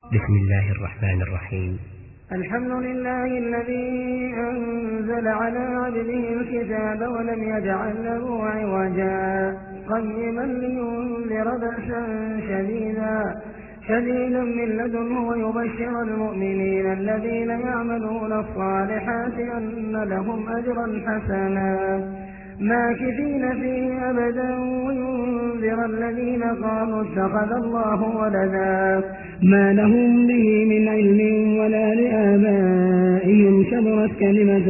بسم الله الرحمن الرحيم. الحمد لله الذي أنزل على عبده الكتاب ولم يجعل له عوجا قيما لينذر بأسا شديدا من لدنه ويبشر المؤمنين الذين يعملون الصالحات أن لهم أجرا حسنا ماكثين فيه أبدا وينذر الذين قالوا اتخذ الله ولدا ما لهم به من علم ولا لآبائهم كبرت كلمة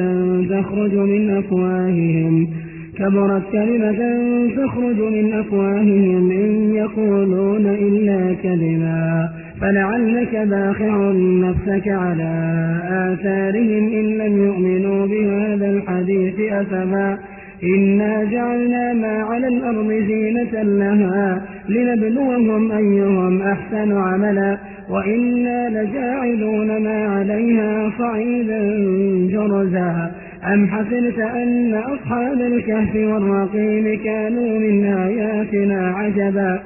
تخرج من أفواههم إن يقولون إلا كذبا فلعلك باخع نفسك على آثارهم إن لم يؤمنوا بهذا الحديث أسفا إنا جعلنا ما على الأرض زينة لها لنبلوهم أيهم أحسن عملا وإنا لجاعلون ما عليها صعيدا جرزا أم حسبت أن أصحاب الكهف والرقيم كانوا من آياتنا عجبا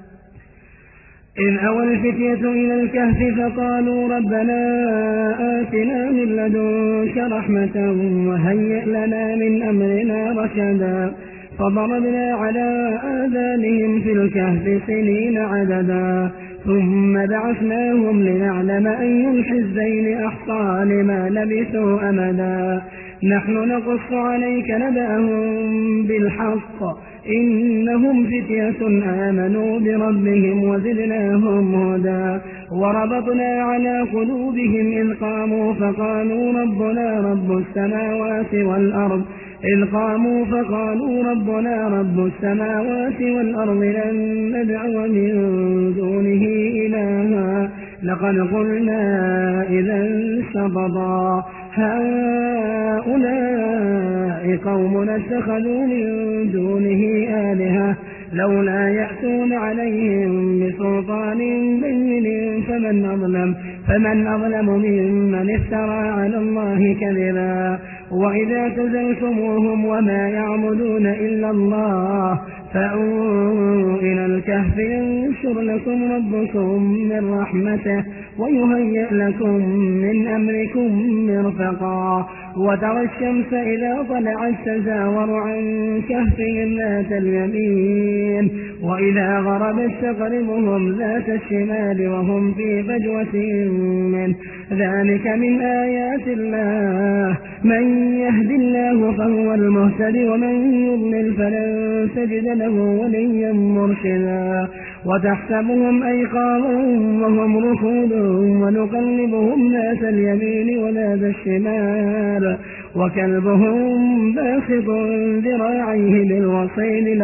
إذ أوى الفتية إلى الكهف فقالوا ربنا آتنا من لدنك رحمة وهيئ لنا من أمرنا رشدا فضربنا على آذانهم في الكهف سنين عددا ثم بعثناهم لنعلم أي الحزبين أحصى لما لبثوا أمدا نحن نقص عليك نبأهم بالحق إنهم فتية آمنوا بربهم وزدناهم هدى وربطنا على قلوبهم إذ قاموا فقالوا ربنا رب السماوات والأرض لن ندعو من دونه إلها لقد قلنا إذا شططا هؤلاء قوم اتخذوا من دونه آلهة لولا يأتون عليهم بسلطان بين فمن أظلم ممن افترى على الله كذبا وإذا اعتزلتموهم وما يعبدون إلا الله فأووا إلى الكهف ينشر لكم ربكم من رحمته ويهيئ لكم من أمركم مرفقا وترى الشمس إذا طلعت تزاور عن كهفهم ذات اليمين وإذا غربت تقرضهم ذات الشمال وهم في فجوة منه ذلك من آيات الله من يهد الله فهو المهتد ومن يضلل فلن تجد له وليا مرشدا وتحسبهم أيقاظا وهم ركود ونقلبهم ذات اليمين وذات الشمال وكلبهم باسط ذراعيه بالوصيد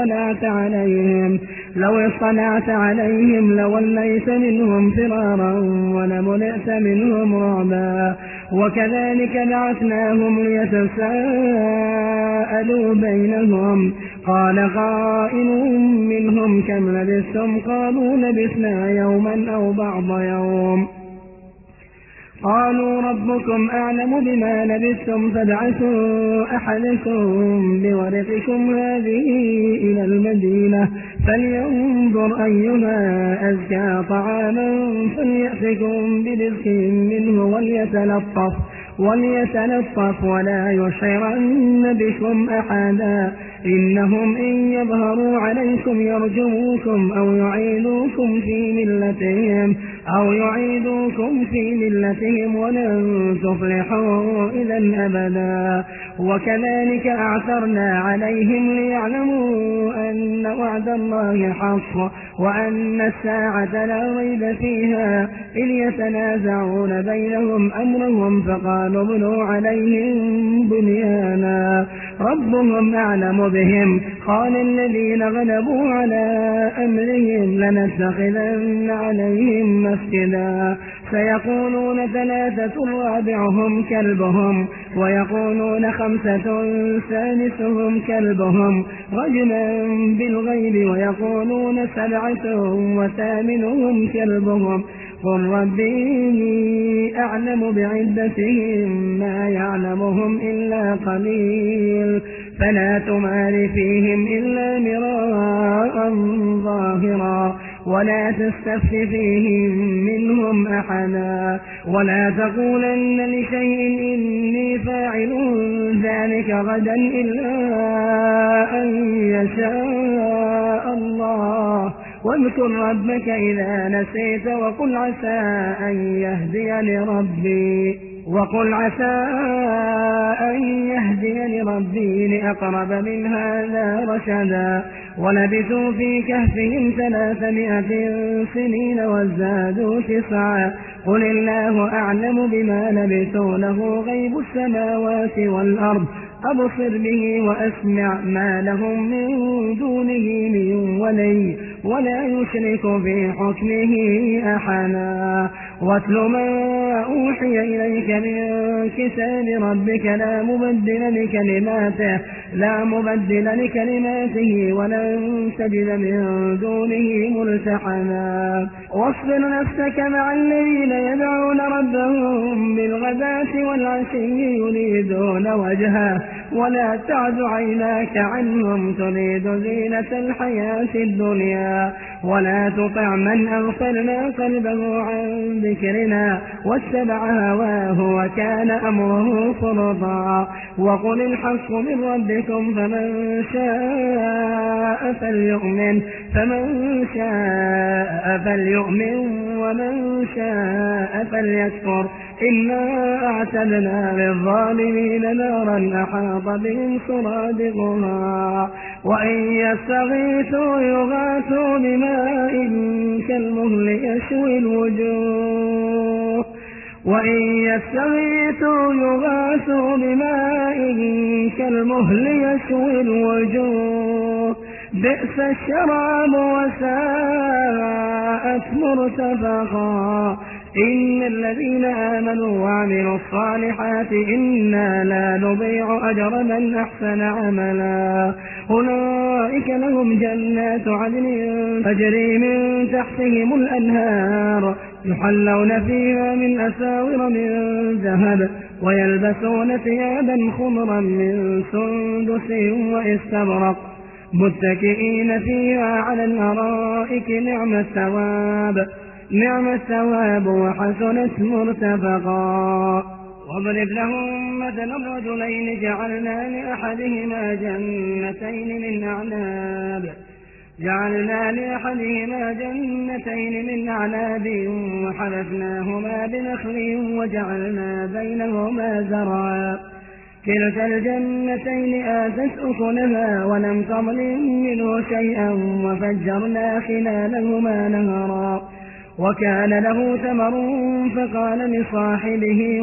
لو اطلعت عليهم لوليت منهم فرارا ولملئت منهم رعبا وكذلك بعثناهم ليتساءلوا بينهم قال قائل منهم كم لبثتم قالوا لبثنا يوما أو بعض يوم قالوا ربكم أعلم بما لبثتم فابعثوا أحدكم بورقكم هذه إلى المدينة فلينظر أيها أزكى طعاما فليأتكم برزق منه وليتلطف ولا يشعرن بكم أحدا إنهم إن يظهروا عليكم يرجموكم أو يعيدوكم في ملتهم ولن تفلحوا إذا أبدا وكذلك أعثرنا عليهم ليعلموا أن وعد الله حق وأن الساعة لا ريب فيها إذ يتنازعون بينهم أمرهم فقالوا ابنوا عليهم بنيانا ربهم أعلم بهم قال الذين غلبوا على أمرهم لنتخذن عليهم مسجدا سيقولون 3 رابعهم كلبهم ويقولون 5 سادسهم كلبهم رجما بالغيب ويقولون 7 وثامنهم كلبهم قل ربي أعلم بعدتهم ما يعلمهم إلا قليل فلا تمار فيهم إلا مراء ظاهرا ولا تستفت فيهم منهم أحدا ولا تقولن لشيء إني فاعل ذلك غدا إلا أن يشاء الله واذكر ربك إذا نسيت وقل عسى أن يهديني ربي لأقرب من هذا رشدا ولبثوا في كهفهم 300 سنين وازدادوا 9 قل الله أعلم بما لبثوا له غيب السماوات والأرض أبصر به وأسمع ما لهم من دونه من ولي ولا يشرك في حكمه أحدا واتل ما أوحي إليك من كتاب ربك لا مبدل لكلماته ولن تجد من دونه ملتحدا واصبر نفسك مع الذين يدعون ربهم بالغداة والعشي يريدون وجهه ولا تعد عيناك عنهم تريد زينة الحياة الدنيا ولا تطع من أغفلنا قلبه عن ذكرنا واتبع هواه وكان أمره فرطا وقل الحق من ربكم فمن شاء فليؤمن ومن شاء فليكفر إنا أعتدنا للظالمين نارا أحاط بهم سرادقها وإن يستغيثوا يغاثوا بماء كالمهل يشوي الوجوه بئس الشراب وساءت مرتفقا إن الذين آمنوا وعملوا الصالحات إنا لا نضيع أجر من أحسن عملا أولئك لهم جنات عدن تجري من تحتهم الأنهار يحلون فيها من أساور من ذهب ويلبسون ثيابا خضرا من سندس واستبرق متكئين فيها على الأرائك نعم الثواب وحسنت مرتفقا واضرب لهم مثلا الرجلين جعلنا لأحدهما جنتين من أعناب وحففناهما بنخل وجعلنا بينهما زرعا كلتا الجنتين آتت أكلها ولم تظلم منه شيئا وفجرنا خلالهما نهرا وكان له ثمر فقال لصاحبه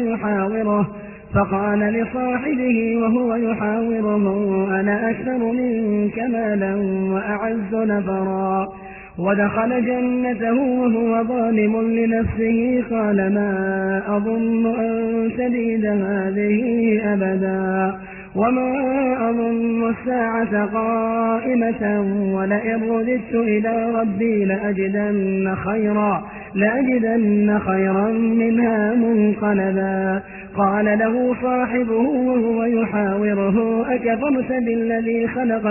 وهو يحاوره أنا أكثر منك مالا وأعز نفرا ودخل جنته وهو ظالم لنفسه قال ما أظن أن تبيد هذه أبدا وما أظن الساعة قائمة ولئن رددت إلى ربي لأجدن خيرا منها منقلبا قال له صاحبه وهو يحاوره أكفرت بالذي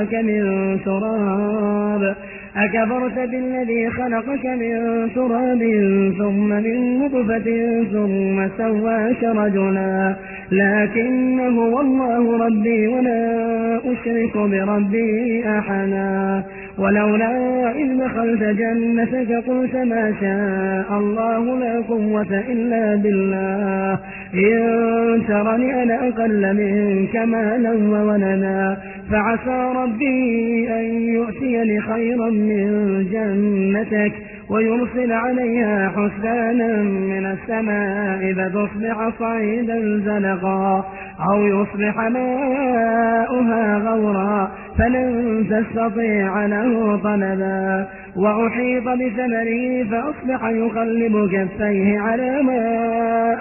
خلقك من تراب ثم من نطفة ثم سواك رجلا لكن هو الله ربي ولا أشرك بربي أحدا ولولا إذ دخلت جنتك قلت ما شاء الله لا قوة إلا بالله إن ترني أنا أقل منك مالا وولدا فعسى ربي أن يؤتيني خيرا من جنتك ويرسل عليها حسبانا من السماء فتصبح صعيدا زلقا أو يصبح ماؤها غورا فلن تستطيع له طلبا وأحيط بثمره فأصبح يقلب كفيه على ما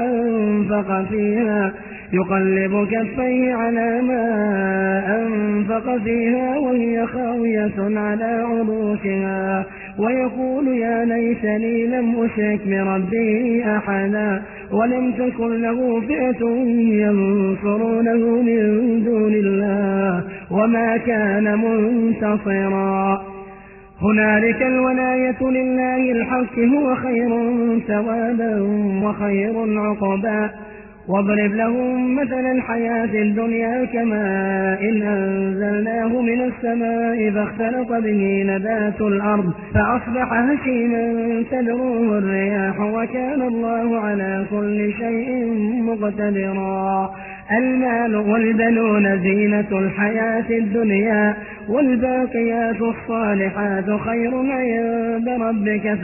أنفق فيها وهي خاوية على عروشها ويقول يا ليتني لم أشرك بربي أحدا ولم تكن له فئة ينصرونه من دون الله وما كان منتصرا هنالك الولاية لله الحق هو خير ثوابا وخير عقبا واضرب لهم مثل الحياة الدنيا كماء إن أنزلناه من السماء فاختلط به نبات الأرض فأصبح هشيما تذروه الرياح وكان الله على كل شيء مقتدرا المال والبنون زينة الحياة الدنيا والباقيات الصالحات خير عند ربك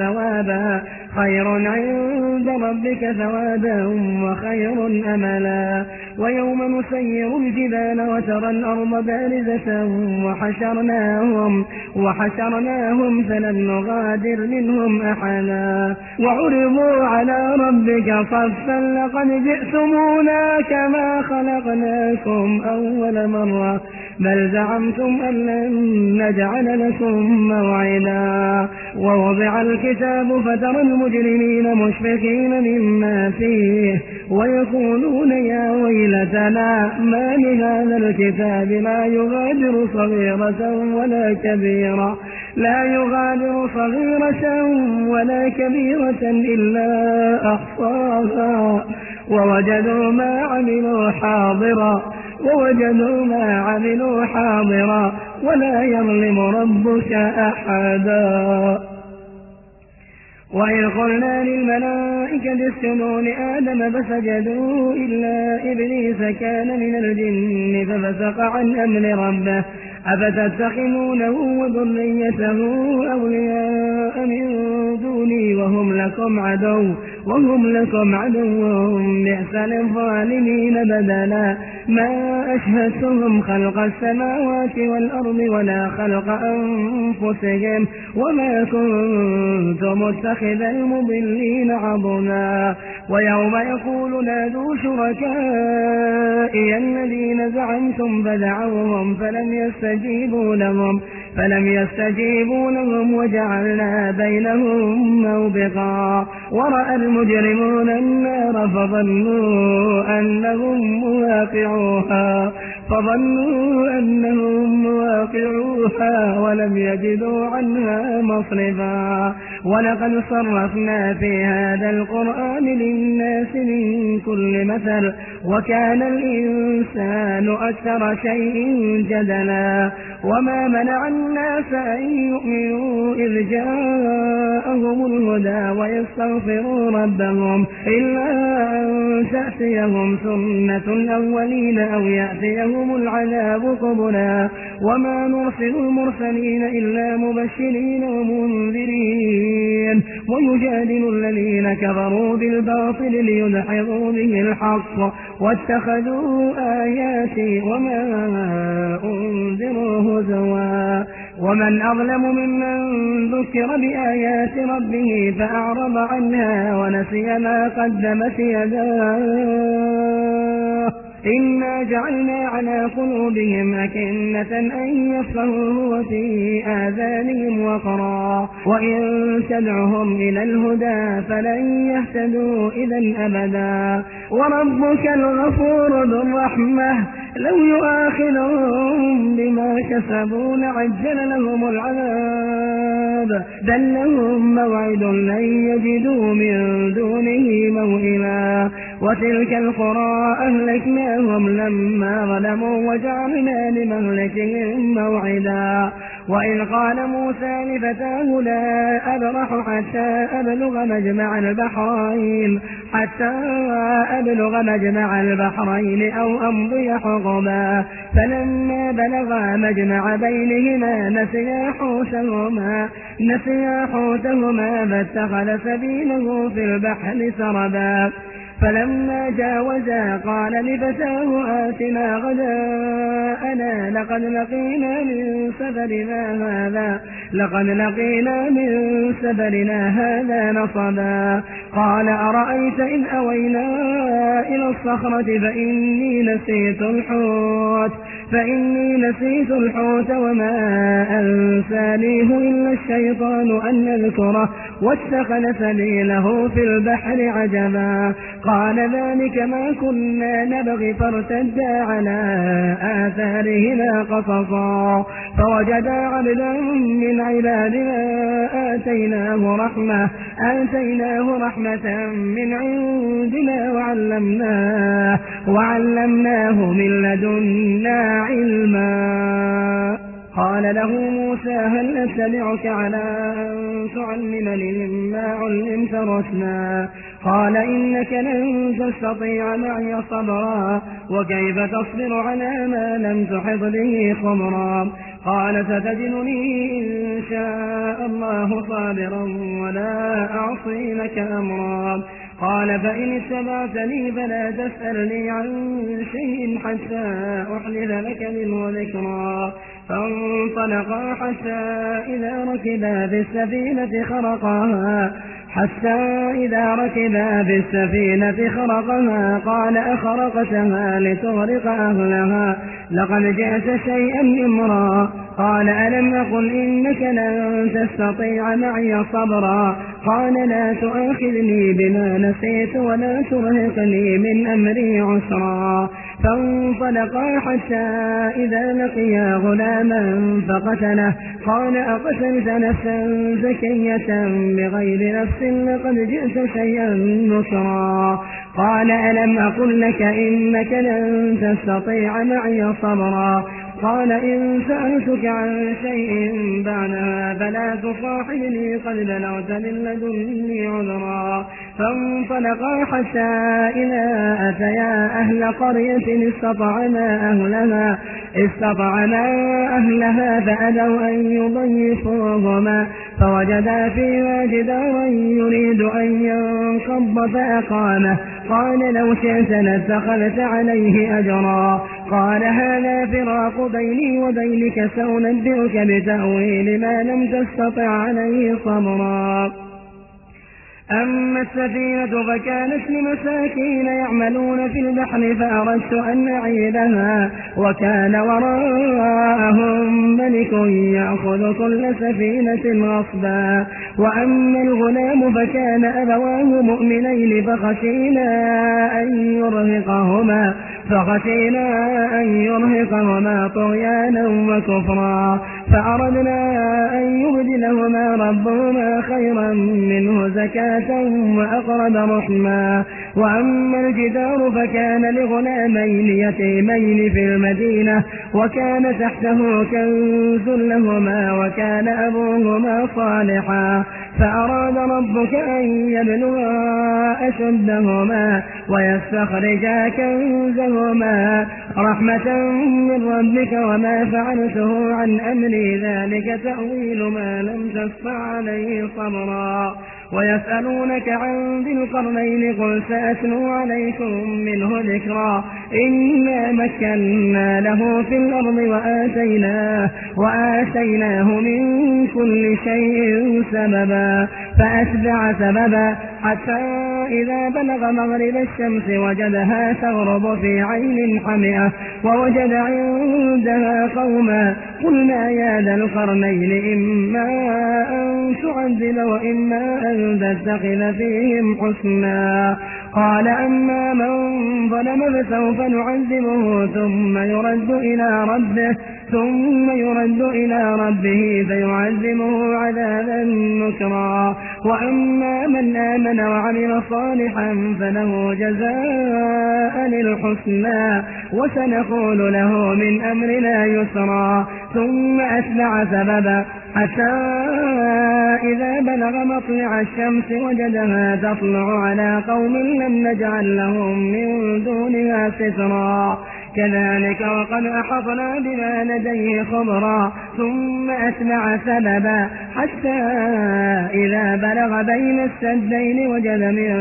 ثوابا وخير أملا ويوم نسير الجبال وترى الأرض بارزة وحشرناهم فلم نغادر منهم أحدا وعرضوا على ربك صفا لقد جئتمونا كما خلقناكم أول مرة بل زعمتم أن لن نجعل لكم موعدا ووضع الكتاب فترى المجرمين مشفقين مما فيه ويقولون يا ويلتنا ما لهذا الكتاب لا يغادر صغيرة ولا كبيرة إلا أحصاها ووجدوا ما عملوا حاضرا ولا يظلم ربك أحدا وإذ قلنا للملائكة اسجدوا لآدم فسجدوا إلا إبليس كان من الجن ففسق عن أمر ربه أفتتخذونه وذريته أولياء من دوني وهم لكم عدو بئس للظالمين بدلا ما أشهدتهم خلق السماوات والأرض ولا خلق أنفسهم وما كنت متخذ المضلين عضدا ويوم يقول نادوا شركائي الذين زعمتم فدعوهم فلم يستجيبوا لهم وجعلنا بينهم موبقا ورأى المجرمون النار فظنوا أنهم مواقعوها ولم يجدوا عنها مصرفا ولقد صرفنا في هذا القرآن للناس من كل مثل وكان الإنسان أكثر شيء جدلا وما منع الناس أن يؤمنوا إذ جاءهم الهدى ويستغفروا ربهم إلا أن تأتيهم سنة الأولين أو يأتيهم العذاب قبلا وما نرسل المرسلين إلا مبشرين ومنذرين ويجادل الذين كفروا بالباطل ليدحضوا به الحق واتخذوا آياتي وما أنذروا هزوا ومن أظلم ممن ذكر بآيات ربه فأعرض عنها ونسي ما قدمت يداه إنا جعلنا على قلوبهم أكنة أن يفقهوه وفي آذانهم وقرا وإن تدعهم إلى الهدى فلن يهتدوا إذا أبدا وربك الغفور ذو الرحمة لو يؤاخذهم بما كسبوا لعجل لهم العذاب بل لهم موعد لن يجدوا من دونه موئلا وتلك القرى أهلكناهم لما ظلموا وجعلنا لمهلكهم موعدا وإذ قال موسى لفتاه لا أبرح حتى أبلغ مجمع البحرين أو أمضي حقبا فلما بلغا مجمع بينهما نسيا حوتهما فاتخذ سبيله في البحر سربا فلما جاوزا قال لفتاه آتنا غداءنا لقد لقينا من سفرنا هذا نصبا قال أرأيت إن أوينا إلى الصخرة فإني نسيت الحوت وما أنسانيه إلا الشيطان أن أذكره واتخذ سبيله في البحر عجبا قال ذلك ما كنا نبغي فارتدا على آثارهما قصصا فوجدا عبدا من عبادنا آتيناه رحمة من عندنا وعلمناه من لدنا علما. قال له موسى هل أتبعك على أن تعلمني مما علمت رشدا قال إنك لن تستطيع معي صبرا وكيف تصبر على ما لم تحط به خبرا قال ستجدني إن شاء الله صابرا ولا أعصي لك أمرا قال فإن اتبعتني فلا تسألني عن شيء حتى أحدث لك منه ذكرا فانطلقا حتى إذا ركبا بالسفينة خرقها قال أخرقتها لتغرق أهلها لقد جئت شيئا إمرا قال ألم أقل إنك لن تستطيع معي صبرا قال لا تؤاخذني بما نسيت ولا ترهقني من أمري عسرا فانطلقا حتى إذا لقيا غلاما فقتله قال أقتلت نفسا زكية بغير نفس لقد جئت شيئا نكرا قال ألم أقل لك إنك لن تستطيع معي صبرا قال إن سألتك عن شيء بعدها فلا تصاحبني قد بلغت من لدني عذرا فانطلقا حتى إذا أتيا أهل قرية استطعما أهلها فأبوا أن يضيفوهما فوجدا فيها جدارا يريد أن ينقض فأقامه قال لو شئت لاتخذت عليه أجرا قال هذا فراق بيني وبينك سأنبئك بتأويل ما لم تستطع عليه صبرا أما السفينة فكانت لمساكين يعملون في البحر فأردت أن أعيبها وكان وراءهم ملك يأخذ كل سفينة غصبا وأما الغلام فكان أبواه مؤمنين فخشينا أن يرهقهما طغيانا وكفرا فأردنا أن يبدلهما ربهما خيرا منه زكاة وأقرب رحما وأما الجدار فكان لغلامين يتيمين في المدينة وكان تحته كنز لهما وكان أبوهما صالحا فأراد ربك أن يبلغا أشدهما ويستخرجا كنزهما رحمة من ربك وما فعلته عن أمري ذلك تأويل ما لم تستطع عليه صبرا ويسألونك عن ذي القرنين قل سأتلو عليكم منه ذكرا إنا مكنا له في الأرض وآتيناه من كل شيء سببا فأتبع سببا حتى إذا بلغ مغرب الشمس وجدها تغرب في عين حمئة ووجد عندها قوما قلنا يا ذا القرنين إما أن تعذب وإما أن تتخذ فيهم حسنا قال أما من ظلم فسوف نعذبه ثم يرد إلى ربه فيعذبه عذابا نكرا وأما من آمن وعمل صالحا فله جزاء الحسنى وسنقول له من أمرنا يسرا ثم أتبع سببا حتى إذا بلغ مطلع الشمس وجدها تطلع على قوم لم نجعل لهم من دونها سترا كذلك وقد أحطنا بما لديه خبرا ثم أتبع سببا حتى إذا بلغ بين السدين وجد من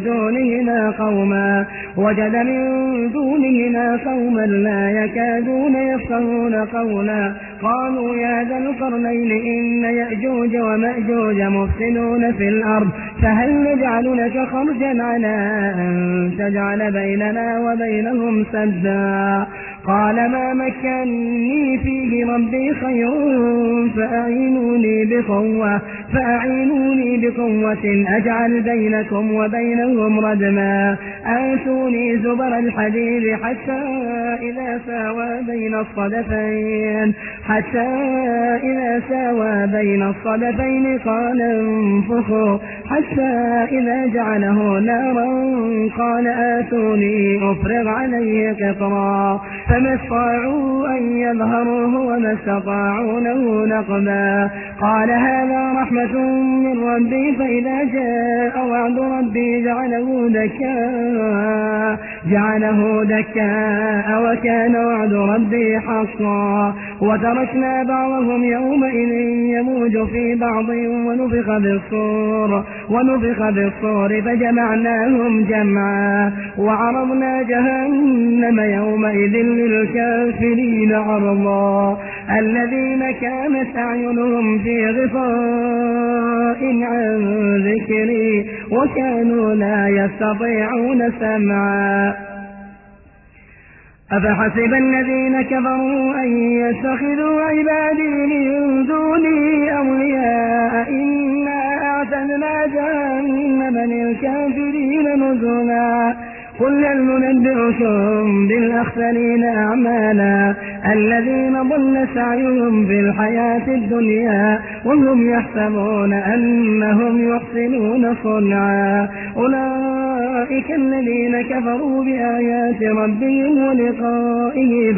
دونهما قوما لا يكادون يفقهون قولا قالوا يا ذا القرنين إن يأجوج ومأجوج مفسدون في الأرض فهل نجعل لك خرجا على أن تجعل بيننا وبينهم سدا قال ما مكنني فيه ربي خير فأعينوني بقوة أجعل بينكم وبينهم ردما آتوني زبر الحديد حتى إذا ساوى بين الصدفين قال انفخوا حتى إذا جعله نارا قال آتوني أفرغ عليه قطرا فما استطاعوا أن يظهروه وما استطاعوا له نقبا قال هذا رحمة من ربي فإذا جاء وعد ربي جعله دكاء وكان وعد ربي حقا وتركنا بعضهم يومئذ يموج في بعض ونفخ بالصور فجمعناهم جمعا وعرضنا جهنم يومئذ للكافرين عرضا الذين كانت أعينهم في غطاء عن ذكري وكانوا لا يستطيعون سمعا أفحسب الذين كفروا أن يتخذوا عبادي من دوني أولياء إنا أعتدنا جهنم للكافرين نزلا قل هل ننبئكم بالأخسرين أعمالا الذين ضل سعيهم في الحياة الدنيا وهم يحسبون أنهم يحسنون صنعا أولئك الذين كفروا بآيات ربهم ولقائه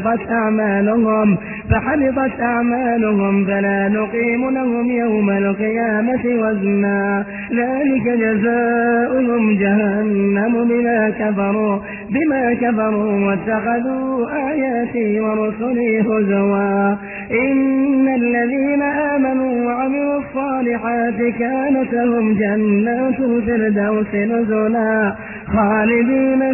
فحبطت أعمالهم فلا نقيم لهم يوم القيامة وزنا ذلك جزاؤهم جهنم بما كفروا واتخذوا آياتي ورسلي هزوا إن الذين آمنوا وعملوا الصالحات كانت لهم جنات الفردوس نزلا خالدين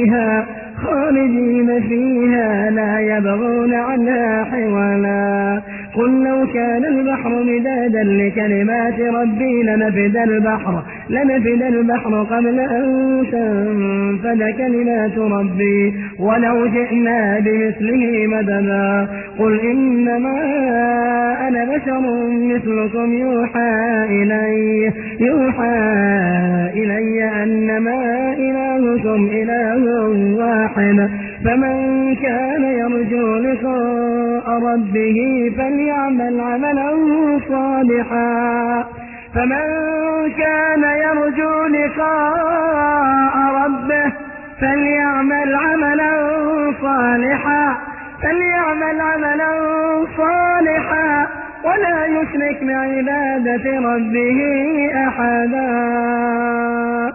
فيها لا يبغون عنها حولا قل لو كان البحر مدادا لكلمات ربي لنفد البحر قبل أن تنفد كلمات ربي ولو جئنا بمثله مددا قل إنما أنا بشر مثلكم يوحى إلي أنما إلهكم إله واحد فمن كان يرجو لقاء ربه فليعمل عملا صالحا ولا يشرك بعبادة ربه أحدا